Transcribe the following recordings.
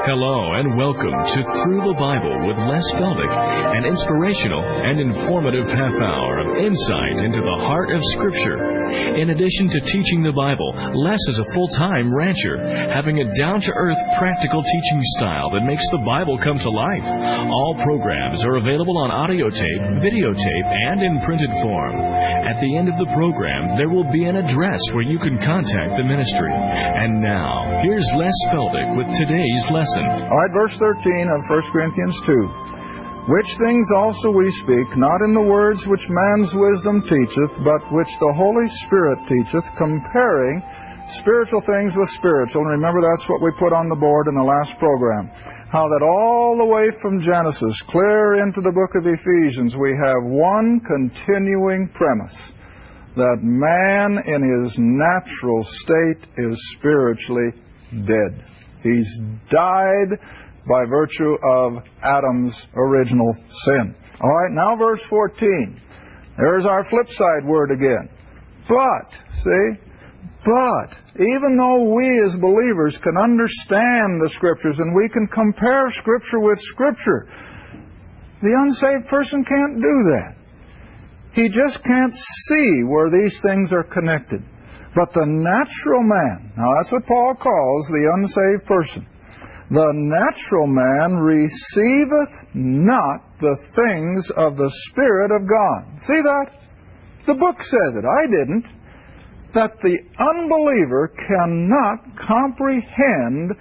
Hello and welcome to Through the Bible with Les Feldick, an inspirational and informative half hour of insight into the heart of Scripture. In addition to teaching the Bible, Les is a full-time rancher, having a down-to-earth, practical teaching style that makes the Bible come to life. All programs are available on audio tape, videotape, and in printed form. At the end of the program, there will be an address where you can contact the ministry. And now, here's Les Feldick with today's lesson. All right, verse 13 of 1 Corinthians 2. Which things also we speak, not in the words which man's wisdom teacheth, but which the Holy Spirit teacheth, comparing spiritual things with spiritual. And remember, that's what we put on the board in the last program. How that all the way from Genesis, clear into the book of Ephesians, we have one continuing premise. That man in his natural state is spiritually dead. He's died by virtue of Adam's original sin. All right, now verse 14. There's our flip side word again. But, see? But, even though we as believers can understand the Scriptures and we can compare Scripture with Scripture, the unsaved person can't do that. He just can't see where these things are connected. But the natural man, now that's what Paul calls the unsaved person. The natural man receiveth not the things of the Spirit of God. See that? The book says it. I didn't. That the unbeliever cannot comprehend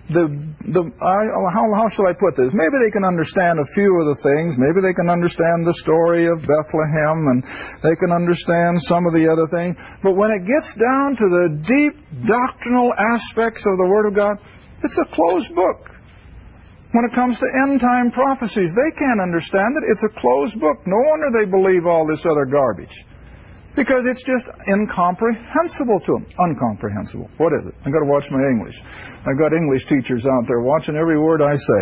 how shall I put this? Maybe they can understand a few of the things. Maybe they can understand the story of Bethlehem, and they can understand some of the other things. But when it gets down to the deep doctrinal aspects of the Word of God, it's a closed book. When it comes to end-time prophecies, they can't understand it. It's a closed book. No wonder they believe all this other garbage. Because it's just incomprehensible to them. Uncomprehensible. What is it? I've got to watch my English. I've got English teachers out there watching every word I say.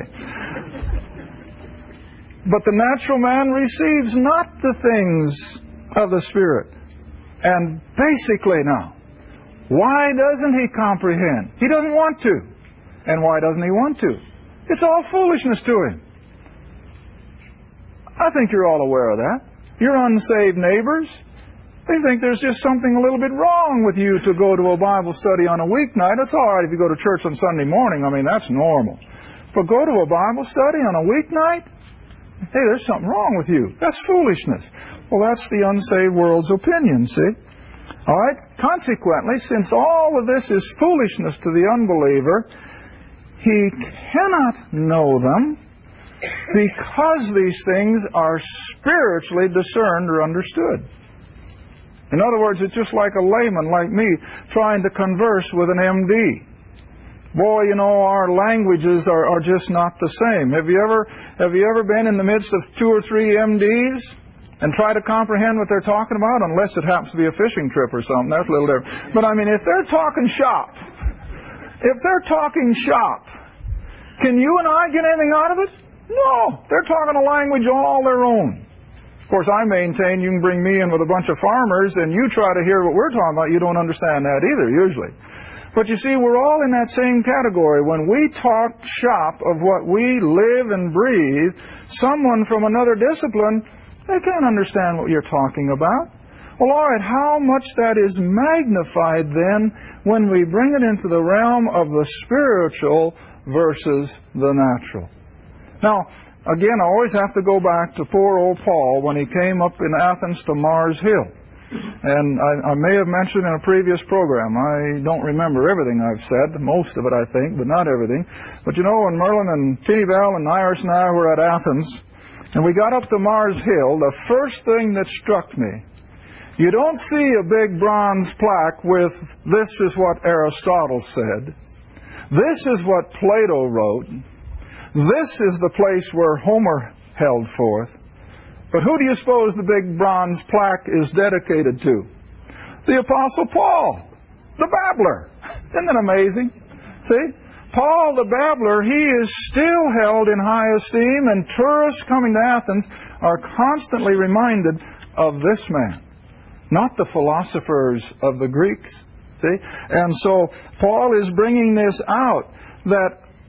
But the natural man receives not the things of the Spirit. And basically now, why doesn't he comprehend? He doesn't want to. And why doesn't he want to? It's all foolishness to him. I think you're all aware of that. Your unsaved neighbors, they think there's just something a little bit wrong with you to go to a Bible study on a weeknight. It's all right if you go to church on Sunday morning. I mean, that's normal. But go to a Bible study on a weeknight? Hey, there's something wrong with you. That's foolishness. Well, that's the unsaved world's opinion, see? All right? Consequently, since all of this is foolishness to the unbeliever, he cannot know them because these things are spiritually discerned or understood. In other words, it's just like a layman like me trying to converse with an MD. Boy, you know, our languages are just not the same. Have you ever been in the midst of 2 or 3 MDs and try to comprehend what they're talking about? Unless it happens to be a fishing trip or something, that's a little different. But I mean, if they're talking shop, can you and I get anything out of it? No. They're talking a language all their own. Of course, I maintain you can bring me in with a bunch of farmers and you try to hear what we're talking about. You don't understand that either, usually. But you see, we're all in that same category. When we talk shop of what we live and breathe, someone from another discipline, they can't understand what you're talking about. Well, all right, how much that is magnified then when we bring it into the realm of the spiritual versus the natural. Now, again, I always have to go back to poor old Paul when he came up in Athens to Mars Hill. And I may have mentioned in a previous program, I don't remember everything I've said, most of it I think, but not everything. But you know, when Merlin and Tinny Bell and Iris and I were at Athens, and we got up to Mars Hill, the first thing that struck me, you don't see a big bronze plaque with, this is what Aristotle said, this is what Plato wrote, this is the place where Homer held forth. But who do you suppose the big bronze plaque is dedicated to? The Apostle Paul, the babbler. Isn't that amazing? See? Paul the babbler, he is still held in high esteem, and tourists coming to Athens are constantly reminded of this man, not the philosophers of the Greeks. See? And so Paul is bringing this out, that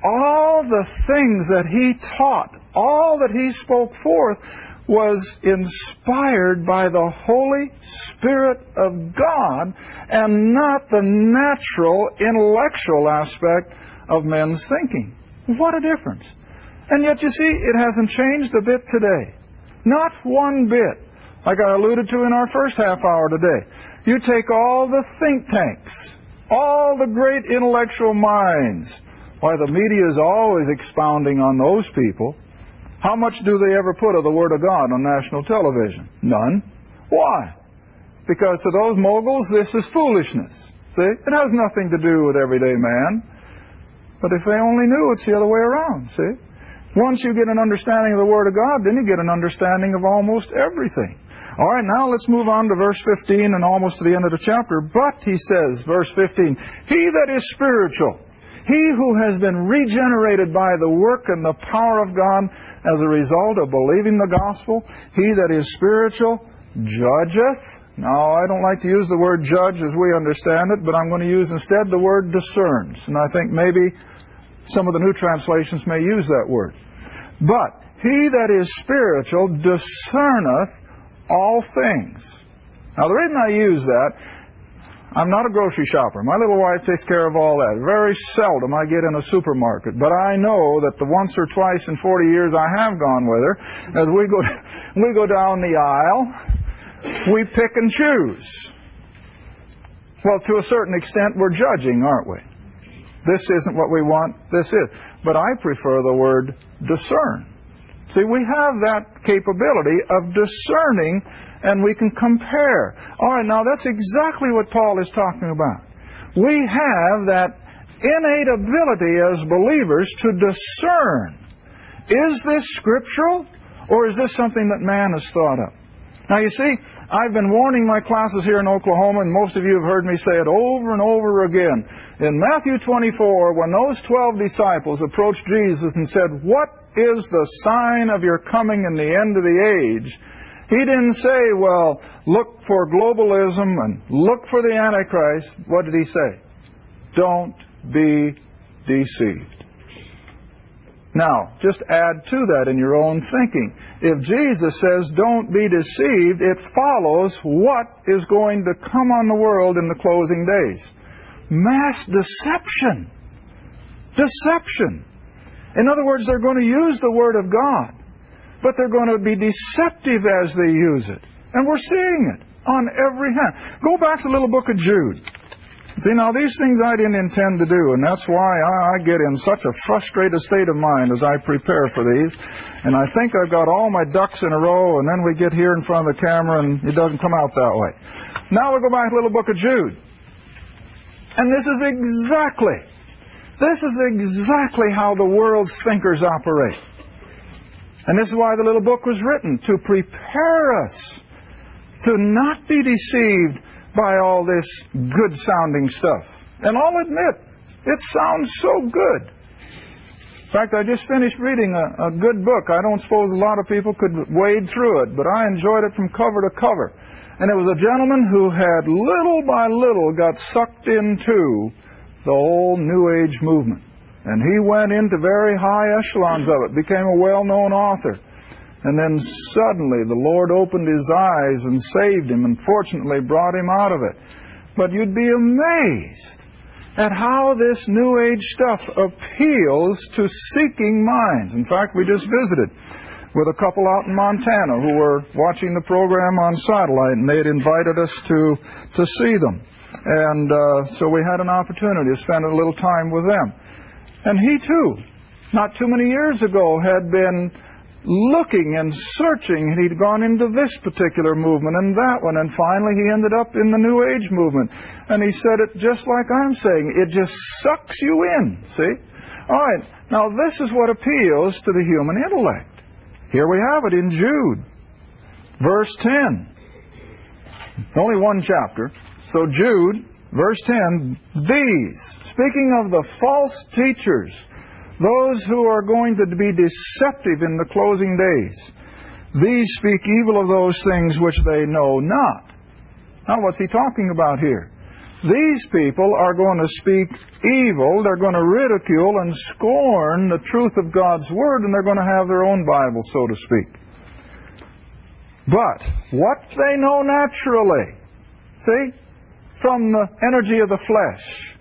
all the things that he taught, all that he spoke forth, was inspired by the Holy Spirit of God and not the natural, intellectual aspect of men's thinking. What a difference. And yet, you see, it hasn't changed a bit today. Not one bit. Like I alluded to in our first half hour today. You take all the think tanks, all the great intellectual minds. Why, the media is always expounding on those people. How much do they ever put of the Word of God on national television? None. Why? Because to those moguls, this is foolishness. See? It has nothing to do with everyday man. But if they only knew, it's the other way around, see? Once you get an understanding of the Word of God, then you get an understanding of almost everything. All right, now let's move on to verse 15 and almost to the end of the chapter. But, he says, verse 15, he that is spiritual, he who has been regenerated by the work and the power of God as a result of believing the gospel, he that is spiritual judgeth. Now, I don't like to use the word judge as we understand it, but I'm going to use instead the word discerns. And I think maybe some of the new translations may use that word. But he that is spiritual discerneth all things. Now, the reason I use that, I'm not a grocery shopper. My little wife takes care of all that. Very seldom I get in a supermarket. But I know that the once or twice in 40 years I have gone with her, as we go down the aisle, we pick and choose. Well, to a certain extent, we're judging, aren't we? This isn't what we want, this is. But I prefer the word discern. See, we have that capability of discerning, and we can compare. All right, now that's exactly what Paul is talking about. We have that innate ability as believers to discern. Is this scriptural, or is this something that man has thought up? Now, you see, I've been warning my classes here in Oklahoma, and most of you have heard me say it over and over again. In Matthew 24, when those 12 disciples approached Jesus and said, "What is the sign of your coming in the end of the age?" He didn't say, well, look for globalism and look for the Antichrist. What did he say? Don't be deceived. Now, just add to that in your own thinking. If Jesus says don't be deceived, it follows what is going to come on the world in the closing days. Mass deception. Deception. In other words, they're going to use the Word of God, but they're going to be deceptive as they use it. And we're seeing it on every hand. Go back to the little book of Jude. See, now these things I didn't intend to do, and that's why I get in such a frustrated state of mind as I prepare for these. And I think I've got all my ducks in a row, and then we get here in front of the camera, and it doesn't come out that way. Now we'll go back to the little book of Jude. And this is exactly how the world's thinkers operate. And this is why the little book was written, to prepare us to not be deceived by all this good-sounding stuff. And I'll admit, it sounds so good. In fact, I just finished reading a good book. I don't suppose a lot of people could wade through it, but I enjoyed it from cover to cover. And it was a gentleman who had, little by little, got sucked into the whole New Age movement. And he went into very high echelons of it, became a well-known author. And then suddenly the Lord opened his eyes and saved him and fortunately brought him out of it. But you'd be amazed at how this New Age stuff appeals to seeking minds. In fact, we just visited with a couple out in Montana who were watching the program on satellite, and they had invited us to see them. And so we had an opportunity to spend a little time with them. And he too, not too many years ago, had been looking and searching, and he'd gone into this particular movement and that one, and finally he ended up in the New Age movement. And he said it just like I'm saying, it just sucks you in, see? All right, now this is what appeals to the human intellect. Here we have it in Jude, verse 10. Only one chapter. So Jude, verse 10, these, speaking of the false teachers, those who are going to be deceptive in the closing days, these speak evil of those things which they know not. Now, what's he talking about here? These people are going to speak evil, they're going to ridicule and scorn the truth of God's Word, and they're going to have their own Bible, so to speak. But what they know naturally, see, from the energy of the flesh,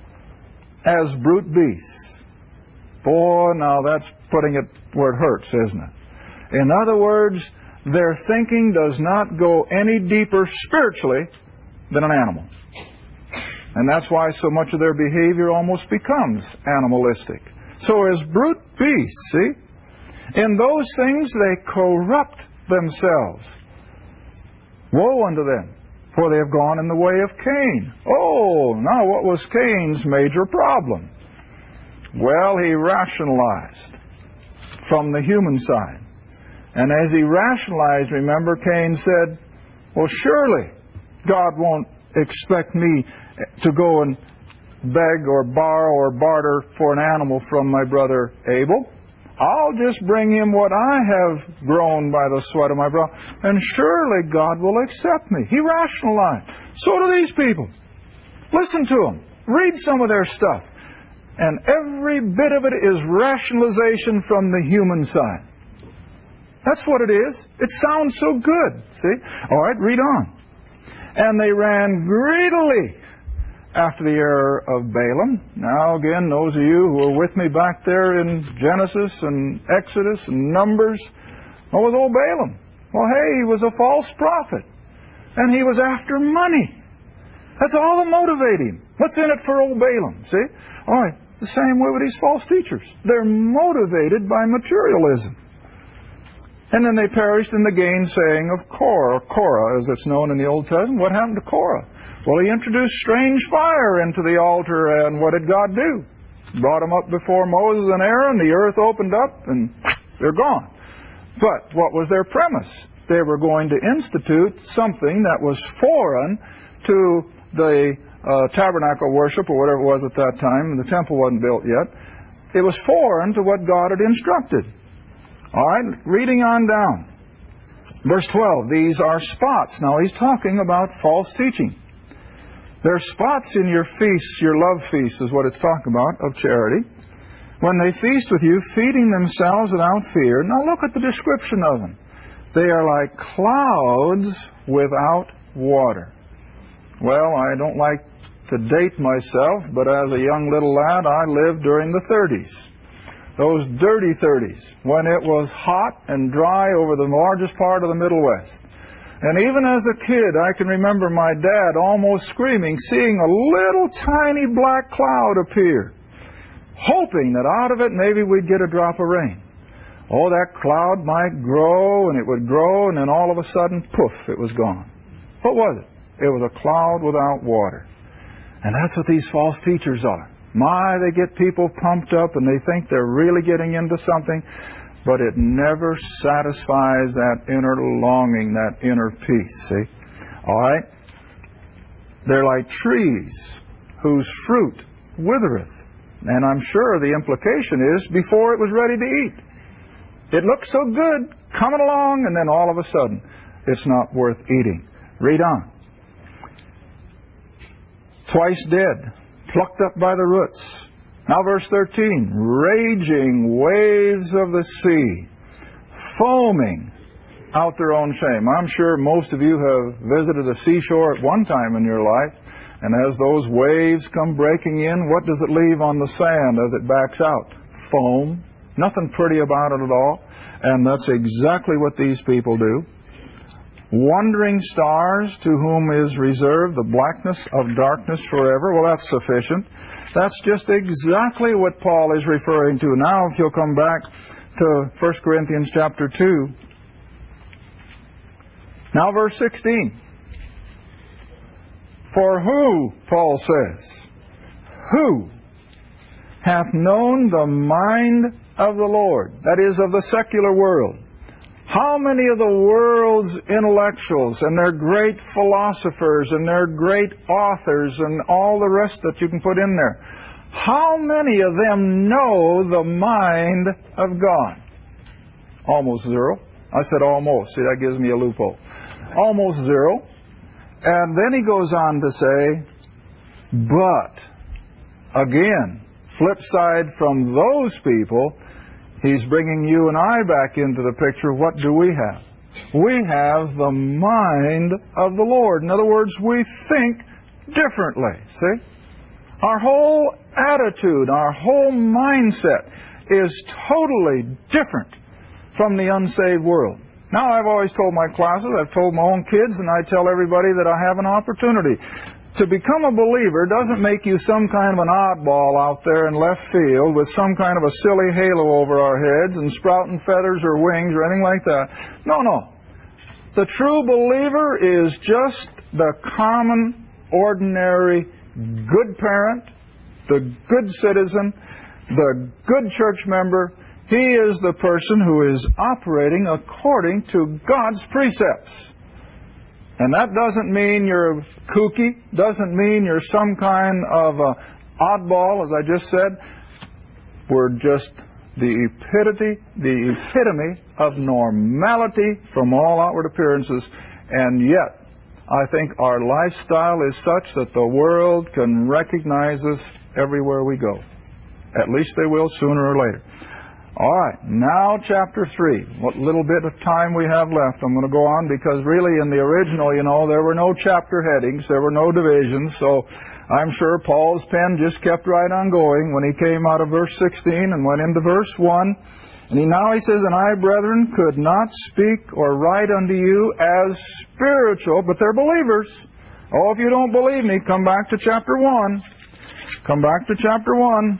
as brute beasts. Boy, now that's putting it where it hurts, isn't it? In other words, their thinking does not go any deeper spiritually than an animal. And that's why so much of their behavior almost becomes animalistic. So as brute beasts, see, in those things they corrupt themselves. Woe unto them, for they have gone in the way of Cain. Oh, now what was Cain's major problem? Well, he rationalized from the human side. And as he rationalized, remember, Cain said, well, surely God won't expect me to go and beg or borrow or barter for an animal from my brother Abel. I'll just bring him what I have grown by the sweat of my brow, and surely God will accept me. He rationalized. So do these people. Listen to them. Read some of their stuff. And every bit of it is rationalization from the human side. That's what it is. It sounds so good. See? All right, read on. And they ran greedily after the error of Balaam. Now again, those of you who were with me back there in Genesis and Exodus and Numbers, what was old Balaam? Well, hey, he was a false prophet. And he was after money. That's all that motivated him. What's in it for old Balaam? See? All right, the same way with these false teachers. They're motivated by materialism. And then they perished in the gainsaying of Korah, as it's known in the Old Testament. What happened to Korah? Well, he introduced strange fire into the altar, and what did God do? Brought them up before Moses and Aaron, the earth opened up, and they're gone. But what was their premise? They were going to institute something that was foreign to the tabernacle worship, or whatever it was at that time, and the temple wasn't built yet. It was foreign to what God had instructed. All right, reading on down. Verse 12, these are spots. Now he's talking about false teaching. There are spots in your feasts, your love feasts is what it's talking about, of charity. When they feast with you, feeding themselves without fear. Now look at the description of them. They are like clouds without water. Well, I don't like to date myself, but as a young little lad, I lived during the 30s. Those dirty 30s, when it was hot and dry over the largest part of the Middle West. And even as a kid, I can remember my dad almost screaming, seeing a little tiny black cloud appear, hoping that out of it maybe we'd get a drop of rain. Oh, that cloud might grow, and it would grow, and then all of a sudden, poof, it was gone. What was it? It was a cloud without water. And that's what these false teachers are. My, they get people pumped up and they think they're really getting into something, but it never satisfies that inner longing, that inner peace, see? All right? They're like trees whose fruit withereth. And I'm sure the implication is before it was ready to eat. It looks so good coming along, and then all of a sudden it's not worth eating. Read on. Twice dead, plucked up by the roots. Now verse 13, raging waves of the sea, foaming out their own shame. I'm sure most of you have visited a seashore at one time in your life, and as those waves come breaking in, what does it leave on the sand as it backs out? Foam. Nothing pretty about it at all, and that's exactly what these people do. Wandering stars, to whom is reserved the blackness of darkness forever. Well, that's sufficient. That's just exactly what Paul is referring to. Now, if you'll come back to 1 Corinthians chapter 2. Now, verse 16. For who, Paul says, who hath known the mind of the Lord? That is, of the secular world. How many of the world's intellectuals and their great philosophers and their great authors and all the rest that you can put in there, how many of them know the mind of God? Almost zero. I said almost. See, that gives me a loophole. Almost zero. And then he goes on to say, But, again, flip side from those people, he's bringing you and I back into the picture. What do we have? We have the mind of the Lord. In other words, we think differently. See? Our whole attitude, our whole mindset is totally different from the unsaved world. Now, I've always told my classes, I've told my own kids, and I tell everybody that I have an opportunity. To become a believer doesn't make you some kind of an oddball out there in left field with some kind of a silly halo over our heads and sprouting feathers or wings or anything like that. No, no. The true believer is just the common, ordinary, good parent, the good citizen, the good church member. He is the person who is operating according to God's precepts. And that doesn't mean you're kooky, doesn't mean you're some kind of oddball, as I just said. We're just the epitome of normality from all outward appearances, and yet I think our lifestyle is such that the world can recognize us everywhere we go. At least they will sooner or later. All right, now chapter 3. What little bit of time we have left, I'm going to go on, because really in the original, there were no chapter headings, there were no divisions, so I'm sure Paul's pen just kept right on going when he came out of verse 16 and went into verse 1. And now he says, "And I, brethren, could not speak or write unto you as spiritual," but they're believers. Oh, if you don't believe me, come back to chapter 1. Come back to chapter 1.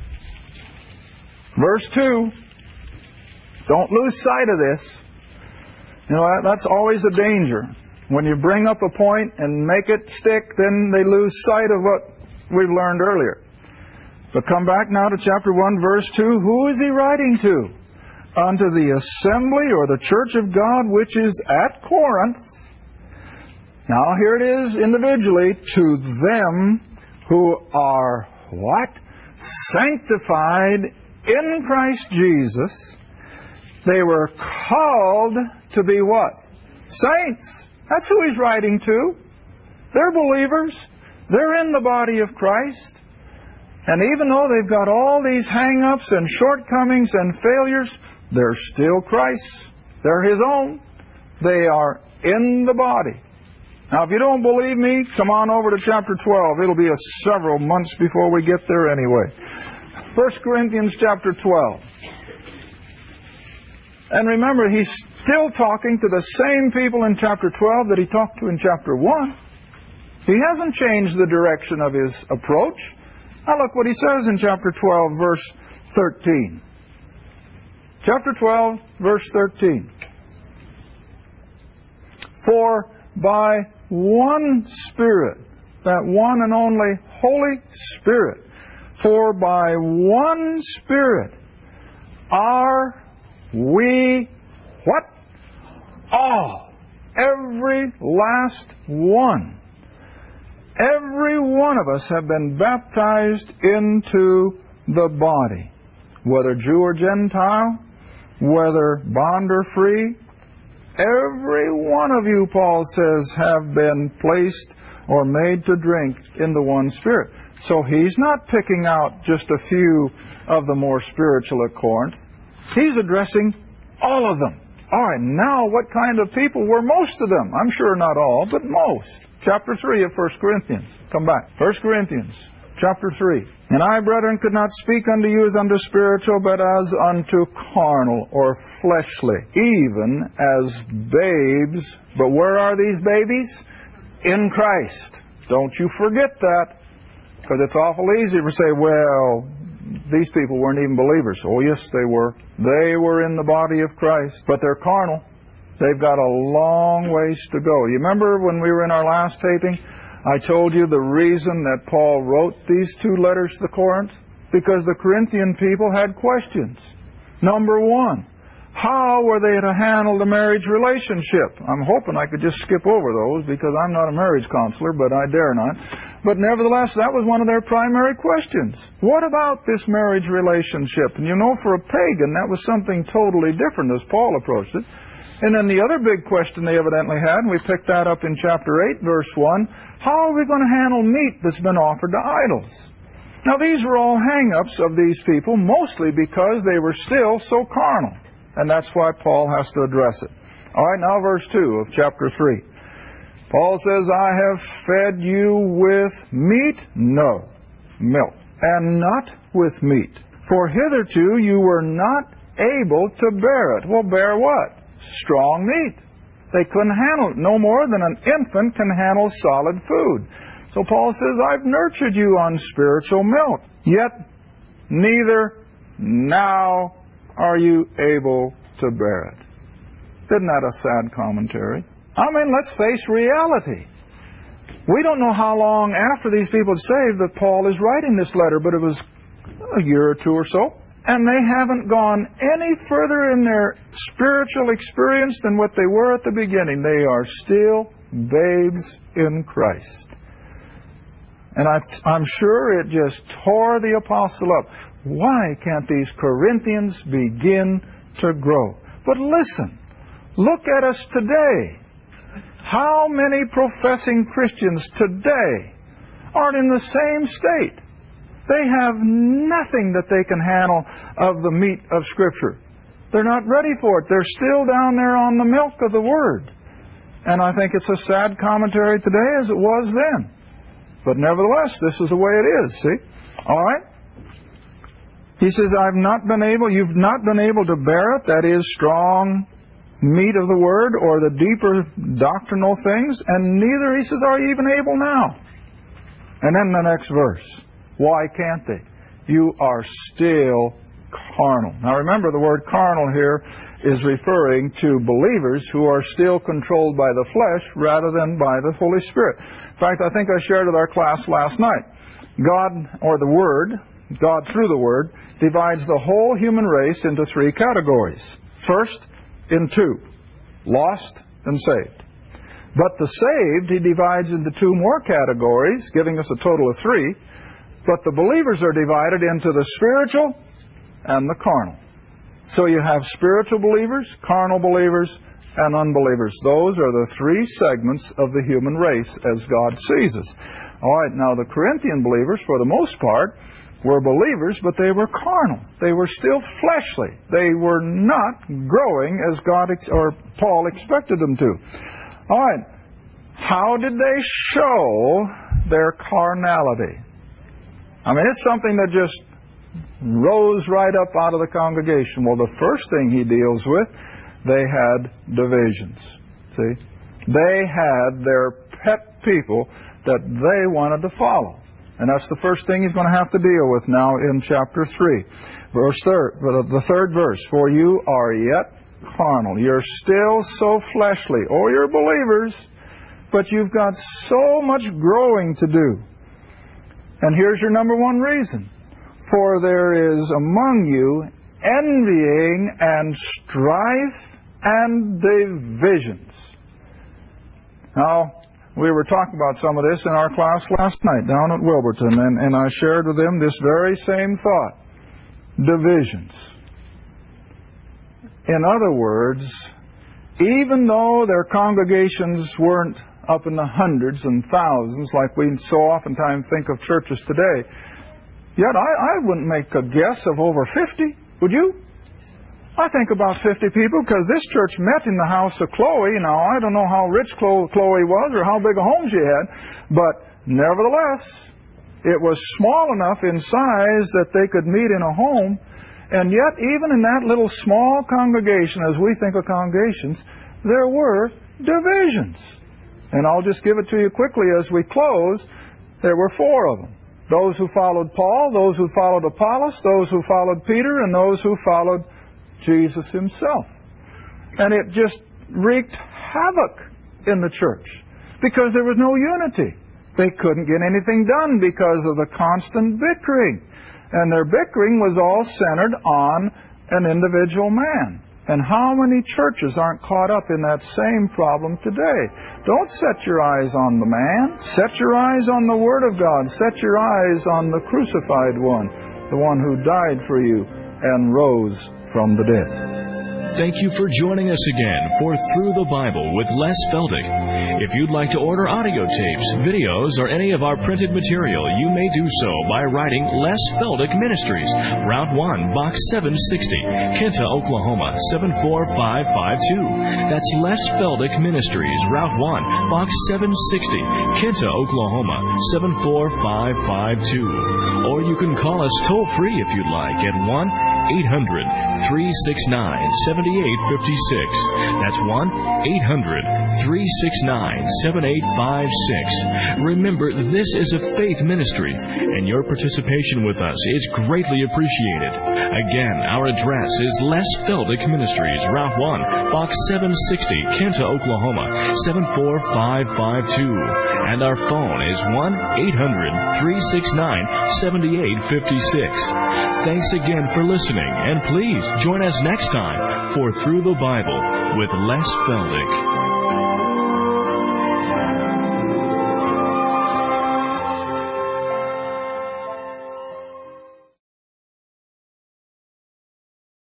Verse 2, don't lose sight of this. That's always a danger. When you bring up a point and make it stick, then they lose sight of what we've learned earlier. But come back now to chapter 1, verse 2. Who is he writing to? Unto the assembly or the church of God which is at Corinth. Now here it is individually. To them who are what? Sanctified in Christ Jesus. They were called to be what? Saints. That's who he's writing to. They're believers. They're in the body of Christ. And even though they've got all these hang-ups and shortcomings and failures, they're still Christ's. They're his own. They are in the body. Now, if you don't believe me, come on over to chapter 12. It'll be several months before we get there anyway. 1 Corinthians chapter 12. And remember, he's still talking to the same people in chapter 12 that he talked to in chapter 1. He hasn't changed the direction of his approach. Now look what he says in chapter 12, verse 13. Chapter 12, verse 13. For by one Spirit, that one and only Holy Spirit, for by one Spirit are we what? All. Every last one. Every one of us have been baptized into the body. Whether Jew or Gentile, whether bond or free, every one of you, Paul says, have been placed or made to drink in the one Spirit. So he's not picking out just a few of the more spiritual at Corinth. He's addressing all of them. All right, now what kind of people were most of them? I'm sure not all, but most. Chapter 3 of 1 Corinthians. Come back. 1 Corinthians, chapter 3. And I, brethren, could not speak unto you as unto spiritual, but as unto carnal or fleshly, even as babes. But where are these babies? In Christ. Don't you forget that. Because it's awful easy to say, well, these people weren't even believers. Oh, yes, they were. They were in the body of Christ, but they're carnal. They've got a long ways to go. You remember when we were in our last taping, I told you the reason that Paul wrote these two letters to Corinth? Because the Corinthian people had questions. Number one, how were they to handle the marriage relationship? I'm hoping I could just skip over those because I'm not a marriage counselor, but I dare not. But nevertheless, that was one of their primary questions. What about this marriage relationship? And for a pagan, that was something totally different as Paul approached it. And then the other big question they evidently had, and we picked that up in chapter 8, verse 1, How are we going to handle meat that's been offered to idols? Now, these were all hang-ups of these people, mostly because they were still so carnal. And that's why Paul has to address it. All right, now verse 2 of chapter 3. Paul says, I have fed you with meat? No, milk. And not with meat. For hitherto you were not able to bear it. Well, bear what? Strong meat. They couldn't handle it. No more than an infant can handle solid food. So Paul says, I've nurtured you on spiritual milk. Yet neither now are you able to bear it. Isn't that a sad commentary? I mean, let's face reality. We don't know how long after these people saved that Paul is writing this letter, but it was a year or two or so. And they haven't gone any further in their spiritual experience than what they were at the beginning. They are still babes in Christ. And I'm sure it just tore the apostle up. Why can't these Corinthians begin to grow? But listen, look at us today. How many professing Christians today aren't in the same state? They have nothing that they can handle of the meat of Scripture. They're not ready for it. They're still down there on the milk of the Word. And I think it's a sad commentary today as it was then. But nevertheless, this is the way it is, see? All right? He says, you've not been able to bear it, that is, strong meat of the Word, or the deeper doctrinal things, and neither, he says, are you even able now. And then the next verse. Why can't they? You are still carnal. Now remember, the word carnal here is referring to believers who are still controlled by the flesh rather than by the Holy Spirit. In fact, I think I shared with our class last night. God, or the Word, God through the Word, divides the whole human race into three categories. First, in two, lost and saved. But the saved, he divides into two more categories, giving us a total of three. But the believers are divided into the spiritual and the carnal. So you have spiritual believers, carnal believers, and unbelievers. Those are the three segments of the human race as God sees us. All right, now the Corinthian believers, for the most part, were believers, but they were carnal. They were still fleshly. They were not growing as God or Paul expected them to. All right, how did they show their carnality? I mean, it's something that just rose right up out of the congregation. Well, the first thing he deals with, they had divisions. See? They had their pet people that they wanted to follow. And that's the first thing he's going to have to deal with now in chapter 3. The third verse, for you are yet carnal. You're still so fleshly. Oh, you're believers, but you've got so much growing to do. And here's your number one reason. For there is among you envying and strife and divisions. Now, we were talking about some of this in our class last night down at Wilburton, and I shared with them this very same thought. Divisions. In other words, even though their congregations weren't up in the hundreds and thousands like we so oftentimes think of churches today, yet I wouldn't make a guess of over 50, would you? I think about 50 people, because this church met in the house of Chloe. Now, I don't know how rich Chloe was or how big a home she had, but nevertheless, it was small enough in size that they could meet in a home. And yet, even in that little small congregation, as we think of congregations, there were divisions. And I'll just give it to you quickly as we close. There were 4 of them. Those who followed Paul, those who followed Apollos, those who followed Peter, and those who followed Jesus himself. And it just wreaked havoc in the church because there was no unity. They couldn't get anything done because of the constant bickering. And their bickering was all centered on an individual man. And how many churches aren't caught up in that same problem today? Don't set your eyes on the man. Set your eyes on the Word of God. Set your eyes on the crucified one, the one who died for you and rose from the dead. Thank you for joining us again for Through the Bible with Les Feldick. If you'd like to order audio tapes, videos, or any of our printed material, you may do so by writing Les Feldick Ministries, Route 1, Box 760, Kinta, Oklahoma, 74552. That's Les Feldick Ministries, Route 1, Box 760, Kinta, Oklahoma, 74552. Or you can call us toll-free if you'd like at 1-800-369-7856. That's 1-800-369-7856. Remember, this is a faith ministry, and your participation with us is greatly appreciated. Again, our address is Les Feldick Ministries, Route 1, Box 760, Kinta, Oklahoma, 74552. And our phone is 1-800-369-7856. Thanks again for listening, and please join us next time for Through the Bible with Les Feldick.